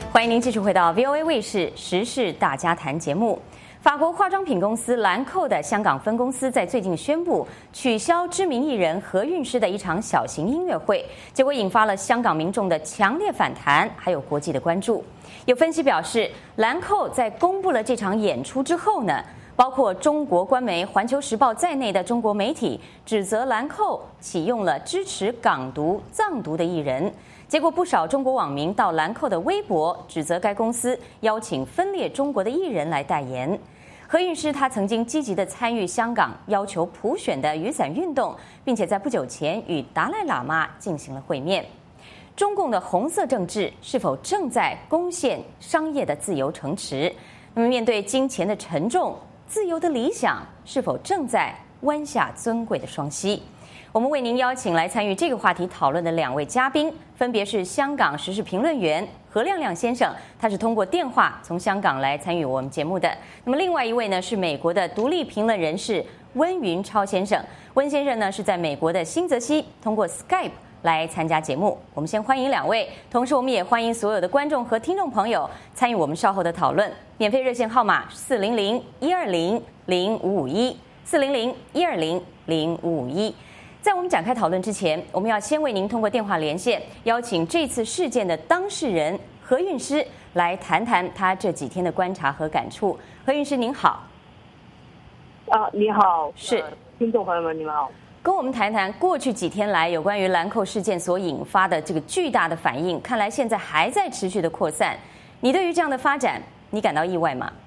欢迎您继续回到 VOA 卫视时事大家谈节目。法国化妆品公司兰蔻的香港分公司在最近宣布取消知名艺人何韵诗的一场小型音乐会，结果引发了香港民众的强烈反弹，还有国际的关注。有分析表示，兰蔻在公布了这场演出之后呢，包括中国官媒《环球时报》在内的中国媒体指责兰蔻启用了支持港独、藏独的艺人。结果不少中国网民到兰蔻的微博指责该公司邀请分裂中国的艺人来代言。何韵诗她曾经积极地参与香港要求普选的雨伞运动，并且在不久前与达赖喇嘛进行了会面。中共的红色政治是否正在攻陷商业的自由城池？那么面对金钱的沉重，自由的理想是否正在弯下尊贵的双膝？我们为您邀请来参与这个话题讨论的两位嘉宾，分别是香港时事评论员何亮亮先生，他是通过电话从香港来参与我们节目的。那么另外一位呢是美国的独立评论人士温云超先生。温先生呢是在美国的新泽西通过 Skype 来参加节目。我们先欢迎两位，同时我们也欢迎所有的观众和听众朋友参与我们稍后的讨论。免费热线号码400-120-0551，400-120-0551。在我们展开讨论之前，我们要先为您通过电话连线，邀请这次事件的当事人何韵诗来谈谈她这几天的观察和感触。何韵诗您好。 你好， 是听众朋友们，你们好。 跟我们谈谈过去几天来有关于兰蔻事件所引发的这个巨大的反应，看来现在还在持续的扩散。你对于这样的发展，你感到意外吗？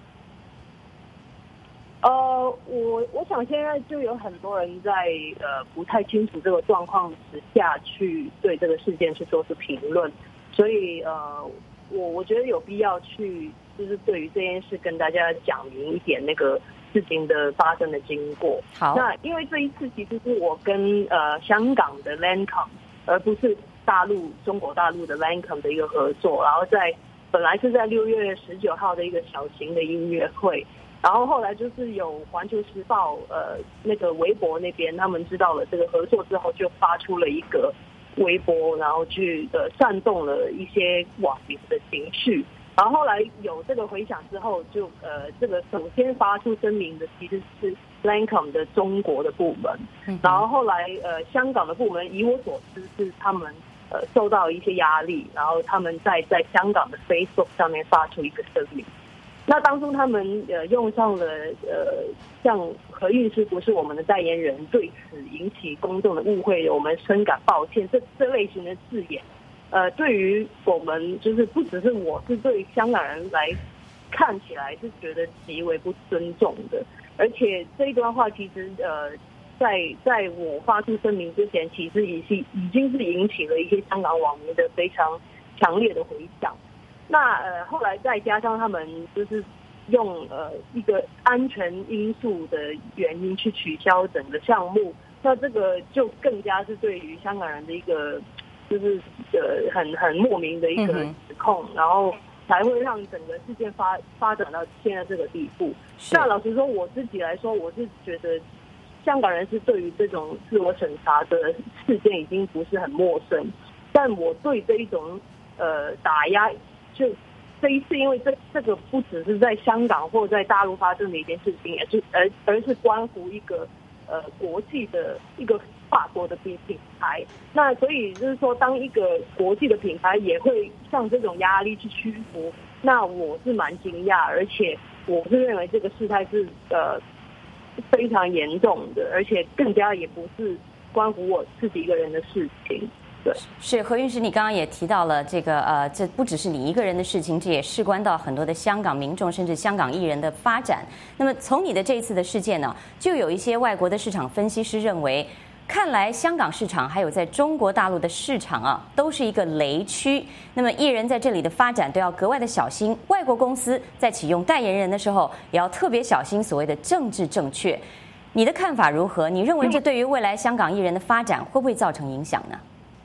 我想现在就有很多人在不太清楚这个状况之下去对这个事件去做出评论，所以我觉得有必要去就是对于这件事跟大家讲明一点那个事情的发生的经过。 好， 那因为这一次其实是我跟香港的 Lancome 而不是中国大陆的 Lancome 的一个合作，然后本来是在6月19号的一个小型的音乐会。然后后来就是有《环球时报》那个微博那边，他们知道了这个合作之后，就发出了一个微博，然后去煽动了一些网民的情绪。然后后来有这个回响之后，就这个首先发出声明的其实是 Lancome 的中国的部门，然后后来香港的部门，以我所知是他们受到一些压力，然后他们在香港的 Facebook 上面发出一个声明。那当初他们用上了像何韵诗不是我们的代言人，对此引起公众的误会，我们深感抱歉。这类型的字眼，对于我们就是不只是我，是对香港人来看起来是觉得极为不尊重的。而且这一段话其实在我发出声明之前，其实已经是引起了一些香港网民的非常强烈的回响。那后来再加上他们就是用一个安全因素的原因去取消整个项目，那这个就更加是对于香港人的一个就是很莫名的一个指控，然后才会让整个事件发展到现在这个地步。那老实说，我自己来说，我是觉得香港人是对于这种自我审查的事件已经不是很陌生，但我对这一种打压。就这一次，因为这个不只是在香港或在大陆发生的一件事情，而是关乎一个国际的一个法国的品牌。那所以就是说，当一个国际的品牌也会向这种压力去屈服，那我是蛮惊讶，而且我是认为这个事态是非常严重的，而且更加也不是关乎我自己一个人的事情。对， 是何韵诗，你刚刚也提到了这个这不只是你一个人的事情，这也事关到很多的香港民众，甚至香港艺人的发展。那么从你的这一次的事件呢，就有一些外国的市场分析师认为，看来香港市场还有在中国大陆的市场啊，都是一个雷区。那么艺人在这里的发展都要格外的小心，外国公司在启用代言人的时候，也要特别小心所谓的政治正确。你的看法如何？你认为这对于未来香港艺人的发展会不会造成影响呢？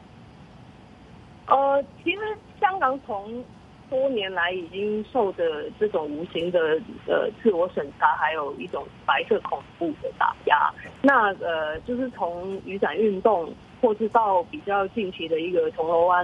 其实香港从多年来已经受着这种无形的自我审查，还有一种白色恐怖的打压。那就是从雨伞运动，或是到比较近期的一个铜锣湾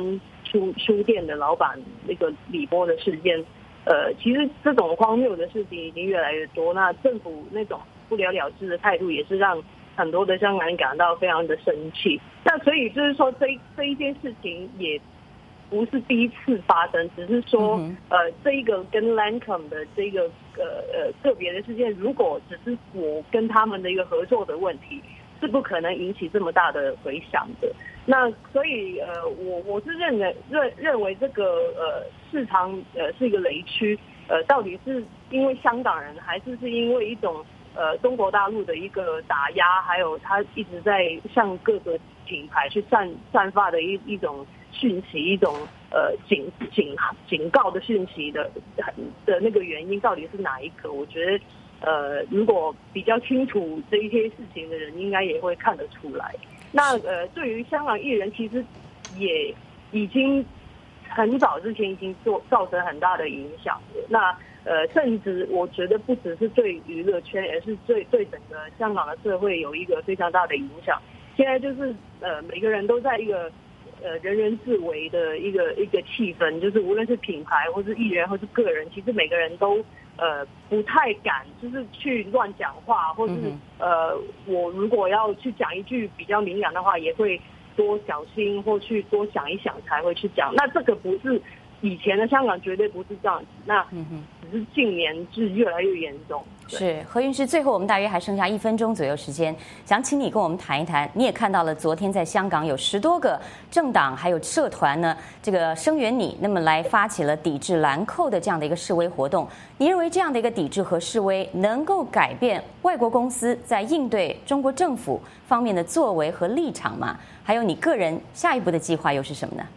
书店的老板那个李波的事件，其实这种荒谬的事情已经越来越多。那政府那种不了了之的态度，也是让很多的香港人感到非常的生气。那所以就是说，这一件事情也不是第一次发生，只是说，这一个跟 Lancome 的这个个别的事件，如果只是我跟他们的一个合作的问题，是不可能引起这么大的回响的。那所以我是认为这个市场是一个雷区，到底是因为香港人，还是因为一种中国大陆的一个打压，还有他一直在向各个品牌去散发的一种讯息，一种警告的讯息的那个原因到底是哪一个？我觉得如果比较清楚这一些事情的人，应该也会看得出来。那对于香港艺人，其实也已经很早之前已经造成很大的影响了。那甚至我觉得不只是对娱乐圈，而是对整个香港的社会有一个非常大的影响。现在就是每个人都在一个人人自危的一个气氛，就是无论是品牌或是艺人或是个人，其实每个人都不太敢就是去乱讲话，或是我如果要去讲一句比较敏感的话，也会多小心或去多想一想才会去讲。那这个不是以前的香港，绝对不是这样子。那只是近年是越来越严重。 是何韵诗，最后我们大约还剩下1分钟左右时间，想请你跟我们谈一谈。你也看到了，昨天在香港有10多个政党还有社团呢，这个声援你，那么来发起了抵制兰蔻的这样的一个示威活动。你认为这样的一个抵制和示威能够改变外国公司在应对中国政府方面的作为和立场吗？还有你个人下一步的计划又是什么呢？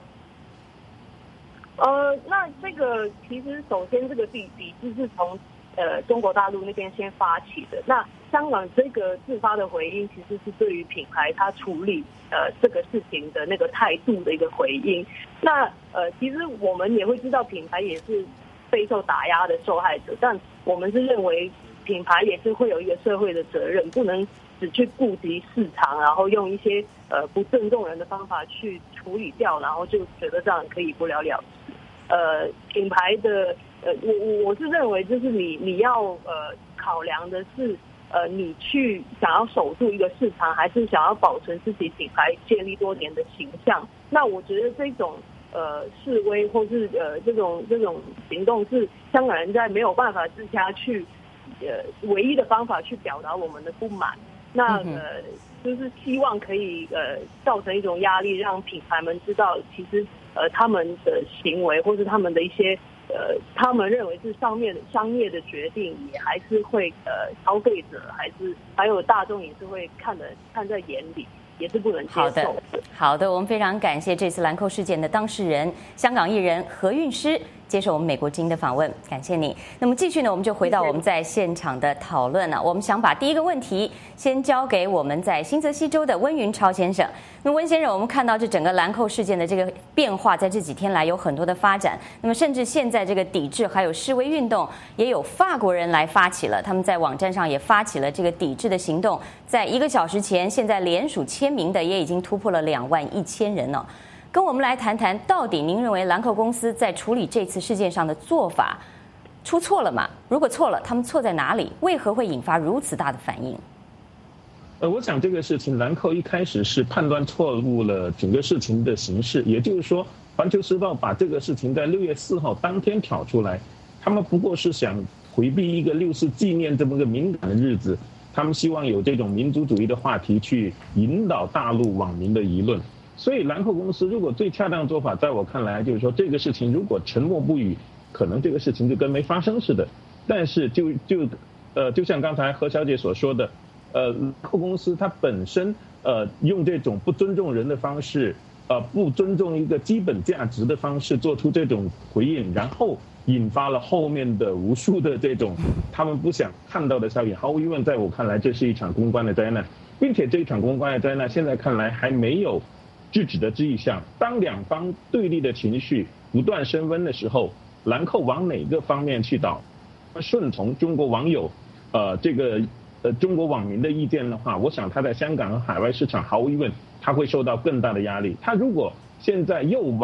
那这个其实首先这个抵制是从中国大陆那边先发起的。那香港这个自发的回应，其实是对于品牌它处理这个事情的那个态度的一个回应。那其实我们也会知道，品牌也是备受打压的受害者，但我们是认为品牌也是会有一个社会的责任，不能只去顾及市场，然后用一些不尊重人的方法去处理掉，然后就觉得这样可以不了了之。品牌的我是认为，就是你要考量的是你去想要守住一个市场，还是想要保存自己品牌建立多年的形象。那我觉得这种示威或是这种行动，是香港人在没有办法之下去唯一的方法去表达我们的不满。那就是希望可以造成一种压力，让品牌们知道，其实他们的行为或是他们的一些他们认为是商业的决定，也还是会消费者还有大众也是会看在眼里，也是不能接受的。 好的，我们非常感谢这次兰蔻事件的当事人香港艺人何韵诗接受我们美国之音的访问，感谢你。那么继续呢，我们就回到我们在现场的讨论了。我们想把第一个问题先交给我们在新泽西州的温云超先生。那么温先生，我们看到这整个兰蔻事件的这个变化，在这几天来有很多的发展。那么甚至现在这个抵制还有示威运动，也有法国人来发起了，他们在网站上也发起了这个抵制的行动。在1个小时前，现在联署签名的也已经突破了21000人了。跟我们来谈谈，到底您认为兰蔻公司在处理这次事件上的做法出错了吗？如果错了，他们错在哪里？为何会引发如此大的反应？ 我想这个事情，兰蔻一开始是判断错误了整个事情的形式，也就是说，《环球时报》把这个事情在6月4号当天挑出来，他们不过是想回避一个6·4纪念这么个敏感的日子，他们希望有这种民族主义的话题去引导大陆网民的舆论。所以兰蔻公司如果最恰当的做法，在我看来就是说，这个事情如果沉默不语，可能这个事情就跟没发生似的。但是就像刚才何小姐所说的，兰蔻公司它本身用这种不尊重人的方式，不尊重一个基本价值的方式做出这种回应，然后引发了后面的无数的这种他们不想看到的效应。毫无疑问，在我看来，这是一场公关的灾难，并且这一场公关的灾难现在看来还没有制止的迹象。当两方对立的情绪不断升温的时候，兰蔻往哪个方面去倒，顺从中国网友中国网民的意见的话，我想他在香港和海外市场毫无疑问他会受到更大的压力。他如果现在又往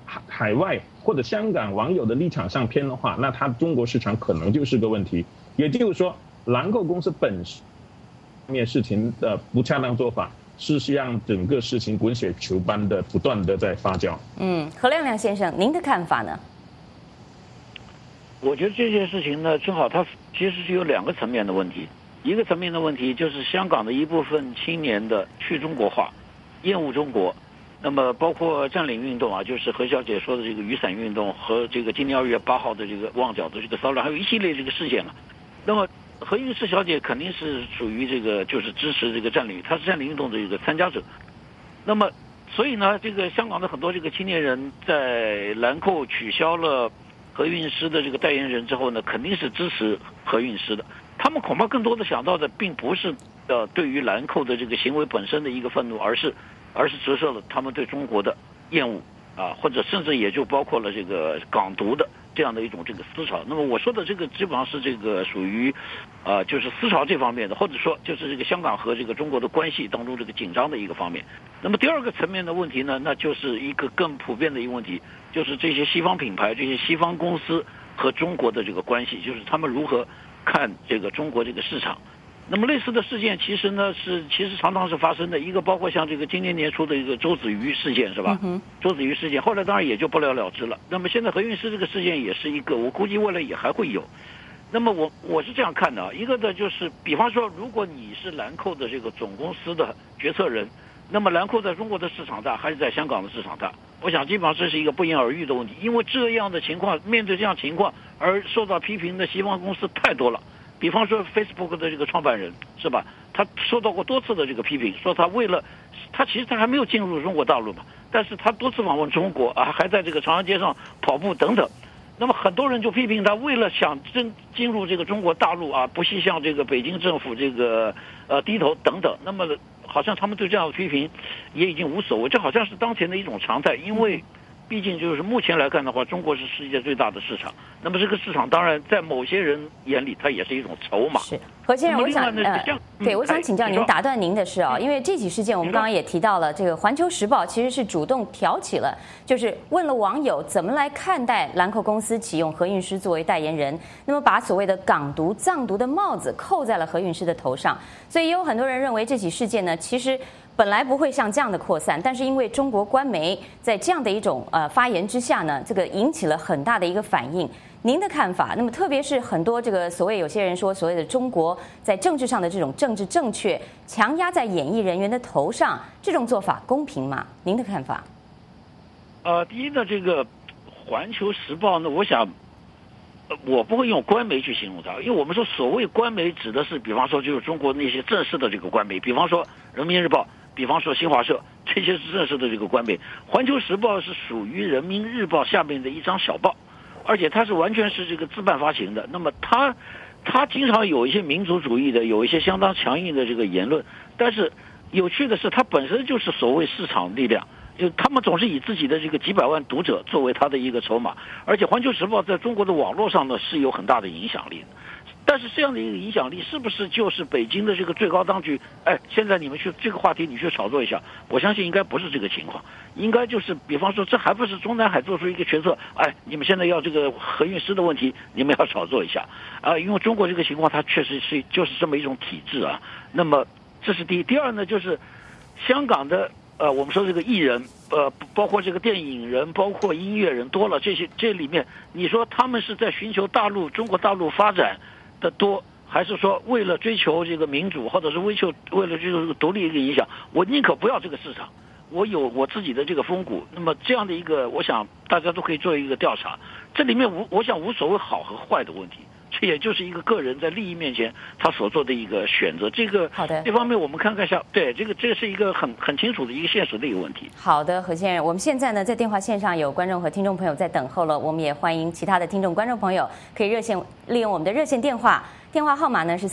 海外或者香港网友的立场上偏的话，那它中国市场可能就是个问题。也就是说，兰蔻公司本身面事情的不恰当做法，是让整个事情滚雪球般的不断的在发酵。 何亮亮先生，您的看法呢？ 我觉得这件事情呢，正好它其实是有2个层面的问题。一个层面的问题就是香港的一部分青年的去中国化，厌恶中国。那么包括占领运动啊，就是何小姐说的这个雨伞运动和这个今年2月8号的这个旺角的这个骚乱，还有一系列这个事件了。那么何韵诗小姐肯定是属于这个就是支持这个占领，她是占领运动的一个参加者。那么所以呢，这个香港的很多这个青年人在兰蔻取消了何韵诗的这个代言人之后呢，肯定是支持何韵诗的。他们恐怕更多的想到的并不是对于兰蔻的这个行为本身的一个愤怒，而是折射了他们对中国的厌恶啊，或者甚至也就包括了这个港独的这样的一种这个思潮。那么我说的这个基本上是这个属于就是思潮这方面的，或者说就是这个香港和这个中国的关系当中这个紧张的一个方面。那么第2个层面的问题呢，那就是一个更普遍的一个问题，就是这些西方品牌、这些西方公司和中国的这个关系，就是他们如何看这个中国这个市场。那么类似的事件其实常常是发生的，一个包括像这个今年年初的一个周子瑜事件是吧？周子瑜事件后来当然也就不了了之了。那么现在何韵诗这个事件也是一个，我估计未来也还会有。那么我是这样看的啊，一个呢就是比方说，如果你是兰蔻的这个总公司的决策人，那么兰蔻在中国的市场大还是在香港的市场大？我想基本上这是一个不言而喻的问题，因为这样的情况，面对这样情况而受到批评的西方公司太多了。比方说 Facebook 的这个创办人是吧，他受到过多次的这个批评，说他其实他还没有进入中国大陆嘛，但是他多次访问中国啊，还在这个长安街上跑步等等。那么很多人就批评他，为了想进入这个中国大陆啊，不惜向这个北京政府这个低头等等。那么好像他们对这样的批评也已经无所谓，这好像是当前的一种常态，因为毕竟就是目前来看的话，中国是世界最大的市场。那么这个市场当然在某些人眼里，它也是一种筹码。 是何先生，我想请教您，打断您的是啊，因为这起事件我们刚刚也提到了，这个《环球时报》其实是主动挑起了，就是问了网友怎么来看待兰蔻公司启用何韵诗作为代言人，那么把所谓的港独、藏独的帽子扣在了何韵诗的头上。所以也有很多人认为这起事件呢，其实本来不会像这样的扩散，但是因为中国官媒在这样的一种发言之下呢，这个引起了很大的一个反应。您的看法？那么特别是很多这个有些人说所谓的中国在政治上的这种政治正确强压在演艺人员的头上，这种做法公平吗？您的看法？ 第一呢，这个《环球时报》呢，我想我不会用官媒去形容它，因为我们说所谓官媒指的是，比方说就是中国那些正式的这个官媒，比方说《人民日报》，比方说新华社，这些是正式的这个官媒。《环球时报》是属于《人民日报》下面的一张小报，而且它是完全是这个自办发行的。那么它经常有一些民族主义的，有一些相当强硬的这个言论，但是有趣的是，它本身就是所谓市场力量。就他们总是以自己的这个几百万读者作为他的一个筹码，而且《环球时报》在中国的网络上呢是有很大的影响力的。但是这样的一个影响力是不是就是北京的这个最高当局？现在你们去这个话题你去炒作一下，我相信应该不是这个情况，应该就是比方说这还不是中南海做出一个决策，你们现在要这个何韵诗的问题，你们要炒作一下啊，因为中国这个情况它确实是就是这么一种体制啊。那么这是第一，第二呢就是香港的。我们说这个艺人，包括这个电影人，包括音乐人多了，这里面，你说他们是在寻求中国大陆发展的多，还是说为了追求这个民主，或者是为了追求这个独立一个影响？我宁可不要这个市场，我有我自己的这个风骨。那么这样的一个，我想大家都可以做一个调查，这里面我想无所谓好和坏的问题。这也就是一个个人在利益面前他所做的一个选择。这方面我们看一下，对这个是一个很清楚的一个现实的一个问题。 好的，何先生，我们现在呢在电话线上有观众和听众朋友在等候了，我们也欢迎其他的听众观众朋友可以利用我们的热线电话号码呢是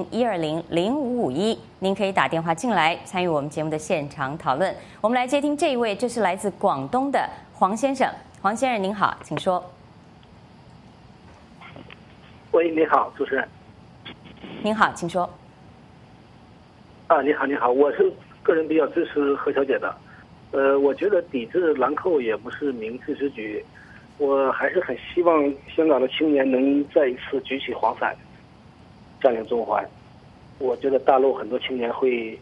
400-120-0551，您可以打电话进来参与我们节目的现场讨论。我们来接听这一位，这是来自广东的黄先生。黄先生您好，请说。 喂，你好，主持人。 您好，请说。 你好，我是个人比较支持何小姐的。 我觉得抵制兰蔻也不是明智之举，我还是很希望香港的青年能再一次举起黄伞，占领中环。我觉得大陆很多青年会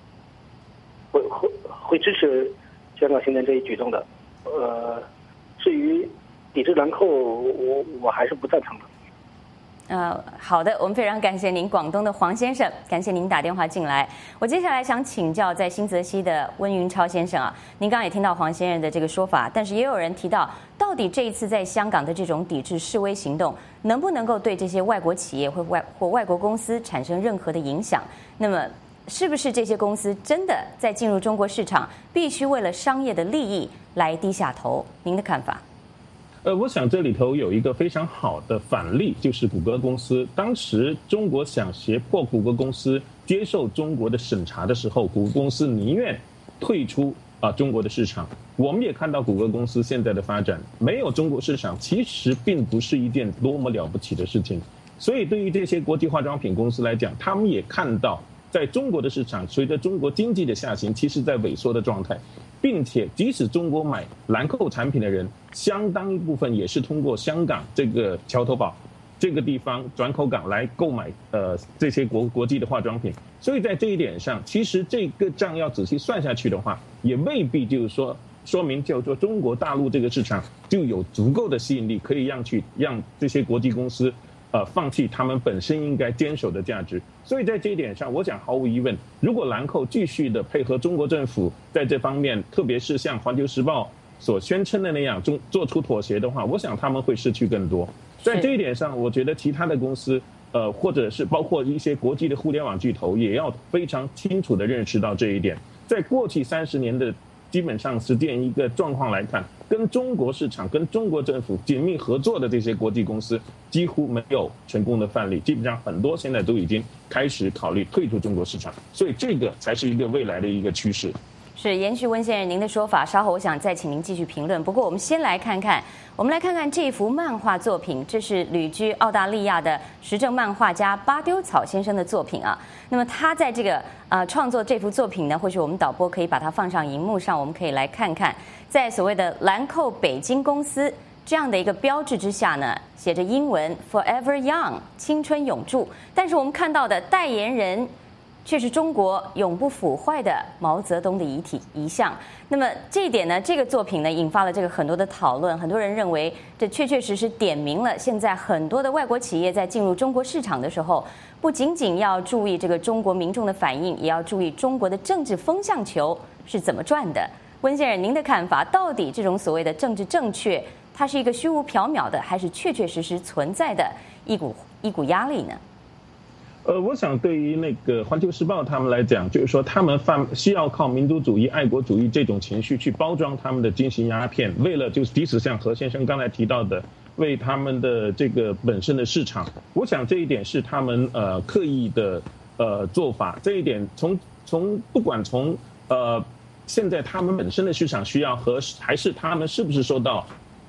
支持香港青年这一举动的。至于抵制兰蔻，我还是不赞成的。 好的，我们非常感谢您，广东的黄先生，感谢您打电话进来。我接下来想请教在新泽西的温云超先生啊，您刚刚也听到黄先生的这个说法，但是也有人提到，到底这一次在香港的这种抵制示威行动，能不能够对这些外国企业或外国公司产生任何的影响？那么，是不是这些公司真的在进入中国市场，必须为了商业的利益来低下头？您的看法？ 我想这里头有一个非常好的反例，就是谷歌公司。当时中国想胁迫谷歌公司接受中国的审查的时候，谷歌公司宁愿退出中国的市场。我们也看到谷歌公司现在的发展，没有中国市场其实并不是一件多么了不起的事情。所以对于这些国际化妆品公司来讲，他们也看到在中国的市场随着中国经济的下行，其实在萎缩的状态。并且，即使中国买兰蔻产品的人，相当一部分也是通过香港这个桥头堡这个地方转口港来购买这些国际的化妆品。所以在这一点上，其实这个账要仔细算下去的话，也未必就是说明就是说中国大陆这个市场就有足够的吸引力，可以让这些国际公司放弃他们本身应该坚守的价值。所以在这一点上，我想毫无疑问，如果兰蔻继续的配合中国政府在这方面，特别是像《环球时报》所宣称的那样做出妥协的话，我想他们会失去更多。在这一点上，我觉得其他的公司或者是包括一些国际的互联网巨头，也要非常清楚的认识到这一点。在过去30年的基本上是这样一个状况来看，跟中国市场、跟中国政府紧密合作的这些国际公司几乎没有成功的范例，基本上很多现在都已经开始考虑退出中国市场，所以这个才是一个未来的一个趋势。 是延续温先生您的说法，稍后我想再请您继续评论。不过我们先来看看这幅漫画作品，这是旅居澳大利亚的时政漫画家巴丢草先生的作品啊。那么他在这个创作这幅作品呢，或许我们导播可以把它放上荧幕上，我们可以来看看，在所谓的兰蔻北京公司这样的一个标志之下呢，写着英文 Forever Young 青春永驻，但是我们看到的代言人却是中国永不腐坏的毛泽东的遗像。那么这一点呢，这个作品呢引发了这个很多的讨论，很多人认为这确确实实点明了现在很多的外国企业在进入中国市场的时候，不仅仅要注意这个中国民众的反应，也要注意中国的政治风向球是怎么转的。温先生，您的看法，到底这种所谓的政治正确，它是一个虚无缥缈的，还是确确实实存在的一股压力呢？ 我想对于那个《环球时报》他们来讲，就是说他们需要靠民族主义、爱国主义这种情绪去包装他们的精神鸦片，为了就是即使像何先生刚才提到的，为他们的这个本身的市场，我想这一点是他们刻意的做法。这一点不管从现在他们本身的市场需要还是他们是不是受到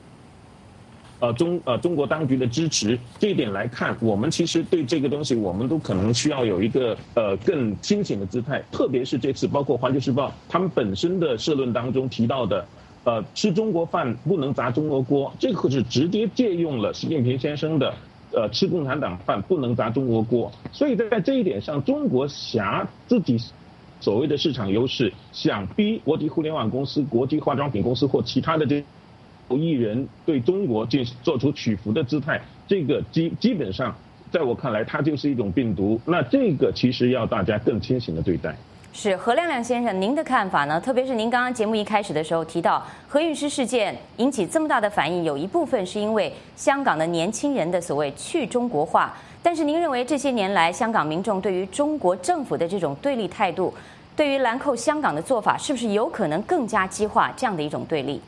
中国当局的支持，这一点来看，我们其实对这个东西，我们都可能需要有一个更清醒的姿态。特别是这次，包括《环球时报》他们本身的社论当中提到的，吃中国饭不能砸中国锅，这个是直接借用了习近平先生的吃共产党饭不能砸中国锅。所以在这一点上，中国挟自己所谓的市场优势，想逼国际互联网公司、国际化妆品公司或其他的艺人对中国做出屈服的姿态，这个基本上在我看来，它就是一种病毒。那这个其实要大家更清醒的对待。 是何亮亮先生，您的看法呢？特别是您刚刚节目一开始的时候提到何韵诗事件引起这么大的反应，有一部分是因为香港的年轻人的所谓去中国化。但是您认为这些年来香港民众对于中国政府的这种对立态度，对于兰蔻香港的做法，是不是有可能更加激化这样的一种对立？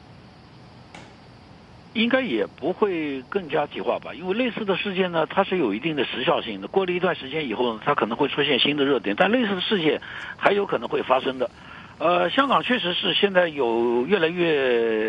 应该也不会更加激化吧，因为类似的事件呢，它是有一定的时效性的。过了一段时间以后呢，它可能会出现新的热点，但类似的事件还有可能会发生的。香港确实是现在有越来越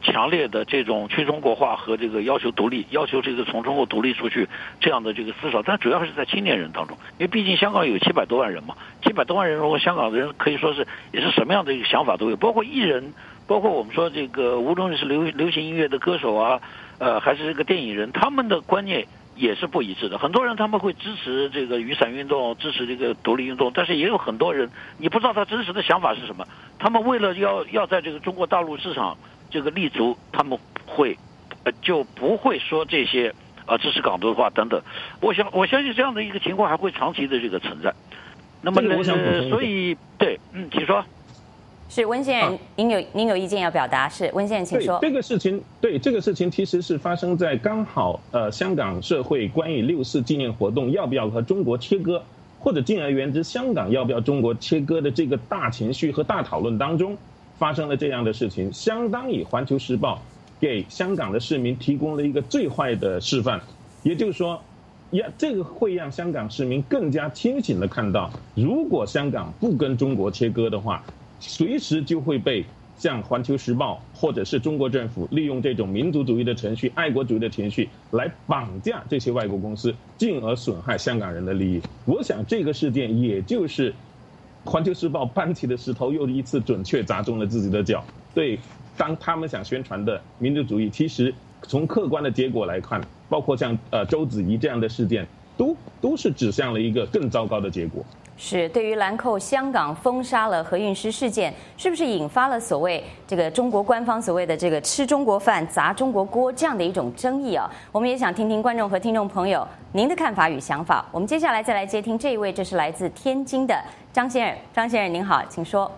强烈的这种去中国化和这个要求独立，要求这个从中国独立出去这样的这个思潮，但主要是在青年人当中，因为毕竟香港有700多万人嘛，700多万人，如果香港的人可以说是也是什么样的一个想法都有，包括艺人，包括我们说这个无论是流行音乐的歌手啊，还是这个电影人，他们的观念也是不一致的。很多人他们会支持这个雨伞运动，支持这个独立运动，但是也有很多人你不知道他真实的想法是什么。他们为了要在这个中国大陆市场这个立足，他们会就不会说这些支持港独的话等等。我相信这样的一个情况还会长期的这个存在。那么所以对，请说。 是温先生，您有意见要表达？是温先生，请说。 这个事情其实是发生在刚好香港社会关于6·4纪念活动要不要和中国切割，或者进而言之香港要不要中国切割的这个大情绪和大讨论当中发生了这样的事情，相当于《环球时报》给香港的市民提供了一个最坏的示范。也就是说，这个会让香港市民更加清醒地看到，如果香港不跟中国切割的话，随时就会被像《环球时报》或者是中国政府利用这种民族主义的程序、爱国主义的情绪来绑架这些外国公司，进而损害香港人的利益。我想这个事件也就是《环球时报》搬起的石头又一次准确砸中了自己的脚。对，当他们想宣传的民族主义，其实从客观的结果来看，包括像周子怡这样的事件，都是指向了一个更糟糕的结果。 是，对于兰蔻香港封杀了何韵诗事件，是不是引发了所谓这个中国官方所谓的这个吃中国饭砸中国锅这样的一种争议啊？我们也想听听观众和听众朋友您的看法与想法。我们接下来再来接听这一位，这是来自天津的张先生。张先生您好，请说。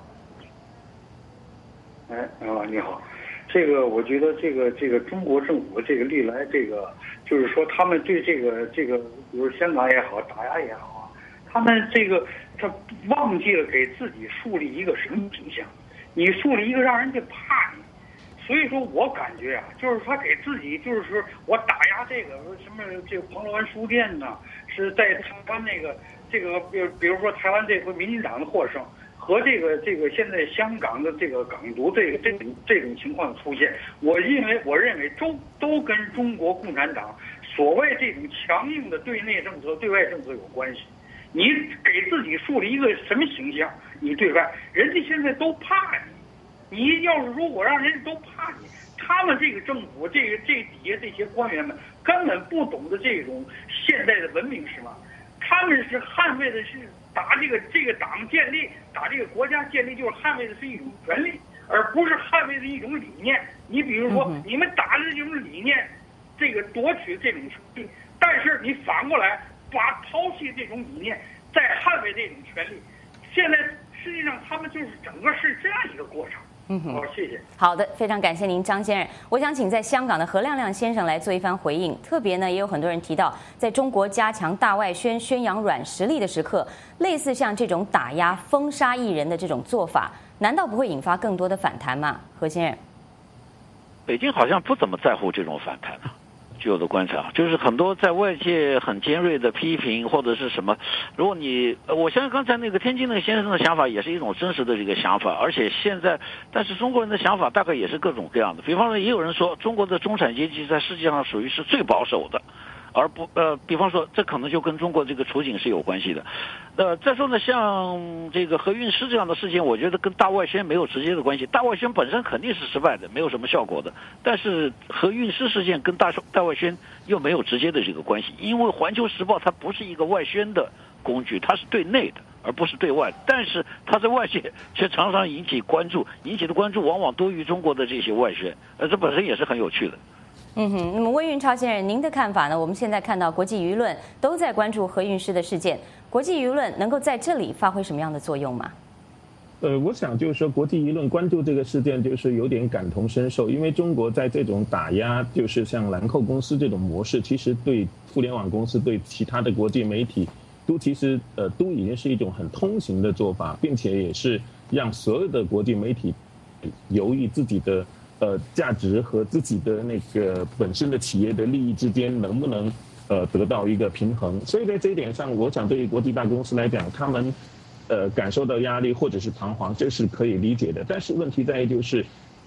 你好，我觉得这个中国政府这个历来就是说他们对这个比如香港也好，打压也好。他们他忘记了给自己树立一个什么形象，你树立一个让人家怕你，所以说我感觉啊，就是他给自己就是说我打压这个什么这个黄湾书店呢，是在台湾比如说台湾这回民进党的获胜和这个现在香港的这个港独这种情况的出现，我认为都跟中国共产党所谓这种强硬的对内政策、对外政策有关系。你给自己树立一个什么形象？你对外，人家现在都怕你。你要是如果让人家都怕你，他们这个政府，这底下这些官员们根本不懂得这种现代的文明是吗？他们是捍卫的是打这个党建立，打这个国家建立，就是捍卫的是一种权利，而不是捍卫的一种理念。你比如说，你们打的这种理念，这个夺取这种权利，但是你反过来。抛弃这种理念，再捍卫这种权利，现在实际上他们就是整个是这样一个过程。好，谢谢。 好的，非常感谢您，张先生。我想请在香港的何亮亮先生来做一番回应。特别呢，也有很多人提到，在中国加强大外宣、宣扬软实力的时刻，类似像这种打压、封杀艺人的这种做法，难道不会引发更多的反弹吗？何先生， 北京好像不怎么在乎这种反弹啊。据我的观察，就是很多在外界很尖锐的批评或者是什么，如果我相信刚才那个天津那个先生的想法也是一种真实的这个想法，而且但是中国人的想法大概也是各种各样的。比方说，也有人说中国的中产阶级在世界上属于是最保守的，而不比方说这可能就跟中国这个处境是有关系的。再说呢，像这个何韵诗这样的事情，我觉得跟大外宣没有直接的关系。大外宣本身肯定是失败的，没有什么效果的。但是何韵诗事件跟大外宣又没有直接的这个关系，因为《环球时报》它不是一个外宣的工具，它是对内的，而不是对外。但是它在外界却常常引起关注，引起的关注往往多于中国的这些外宣，这本身也是很有趣的。 那么温云超先生，您的看法呢？我们现在看到国际舆论都在关注何韵诗的事件，国际舆论能够在这里发挥什么样的作用吗？ 我想就是说，国际舆论关注这个事件，就是有点感同身受，因为中国在这种打压，就是像兰蔻公司这种模式，其实对互联网公司、对其他的国际媒体，都已经是一种很通行的做法，并且也是让所有的国际媒体由于自己的价值和自己的那个本身的企业的利益之间能不能得到一个平衡。所以在这一点上，我想对于国际大公司来讲，他们感受到压力或者是彷徨，这是可以理解的。但是问题在于就是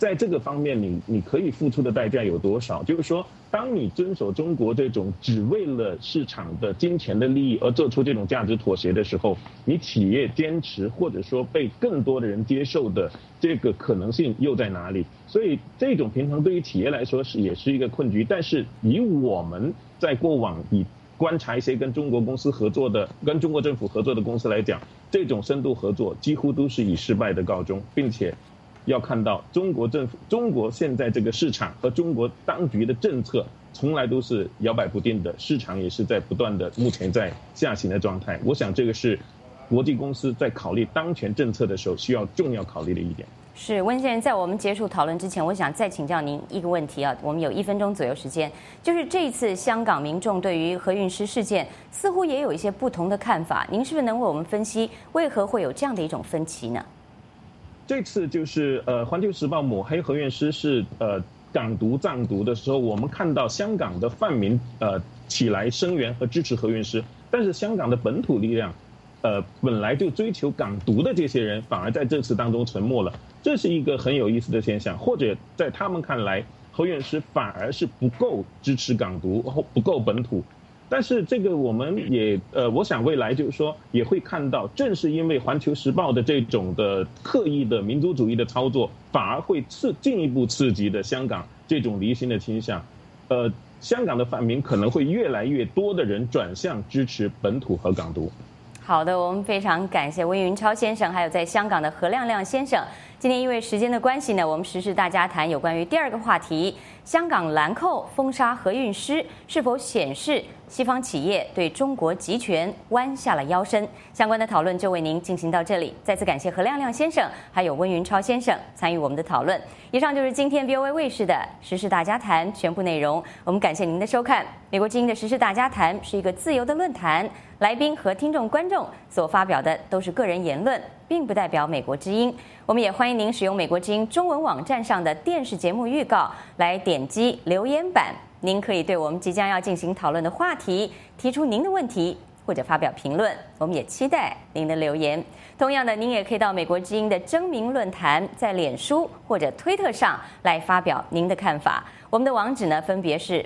在这个方面你可以付出的代价有多少？就是说，当你遵守中国这种只为了市场的金钱的利益而做出这种价值妥协的时候，你企业坚持或者说被更多的人接受的这个可能性又在哪里？所以这种平衡对于企业来说也是一个困局。但是以我们在过往观察一些跟中国公司合作的、跟中国政府合作的公司来讲，这种深度合作几乎都是以失败的告终，并且要看到中国政府、中国现在这个市场和中国当局的政策从来都是摇摆不定的，市场也是在不断的目前在下行的状态。我想这个是国际公司在考虑当前政策的时候需要重要考虑的一点。 是温先生，在我们结束讨论之前，我想再请教您一个问题啊。我们有1分钟左右时间，就是这一次香港民众对于何韵诗事件似乎也有一些不同的看法，您是不是能为我们分析为何会有这样的一种分歧呢？ 这次就是环球时报抹黑何韵诗是港独藏独的时候，我们看到香港的泛民起来声援和支持何韵诗，但是香港的本土力量本来就追求港独的这些人反而在这次当中沉默了，这是一个很有意思的现象。或者在他们看来，何韵诗反而是不够支持港独，不够本土。但是这个我们也我想未来就是说也会看到，正是因为环球时报的这种的刻意的民族主义的操作，反而会进一步刺激的香港这种离心的倾向。香港的泛民可能会越来越多的人转向支持本土和港独。 好的，我们非常感谢温云超先生，还有在香港的何亮亮先生。今天因为时间的关系呢，我们时事大家谈有关于第2个话题，香港兰蔻封杀何韵诗，是否显示西方企业对中国集权弯下了腰身？相关的讨论就为您进行到这里。再次感谢何亮亮先生，还有温云超先生参与我们的讨论。以上就是今天 VOA 卫视的时事大家谈全部内容。我们感谢您的收看。美国之音的时事大家谈是一个自由的论坛，来宾和听众观众所发表的都是个人言论，并不代表美国之音。我们也欢迎您使用美国之音中文网站上的电视节目预告来点击留言板，您可以对我们即将要进行讨论的话题提出您的问题或者发表评论，我们也期待您的留言。同样的，您也可以到美国之音的征名论坛，在脸书或者推特上来发表您的看法。我们的网址呢，分别是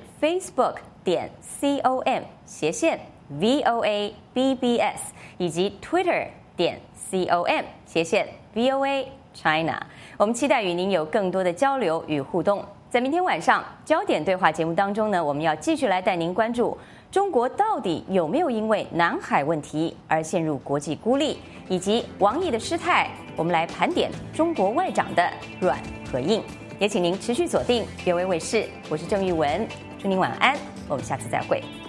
facebook.com/VOABBS 以及 Twitter.com/VOA China。我们期待与您有更多的交流与互动。在明天晚上焦点对话节目当中呢，我们要继续来带您关注中国到底有没有因为南海问题而陷入国际孤立，以及王毅的失态，我们来盘点中国外长的软和硬。也请您持续锁定VOA卫视，我是郑玉文，祝您晚安，我们下次再会。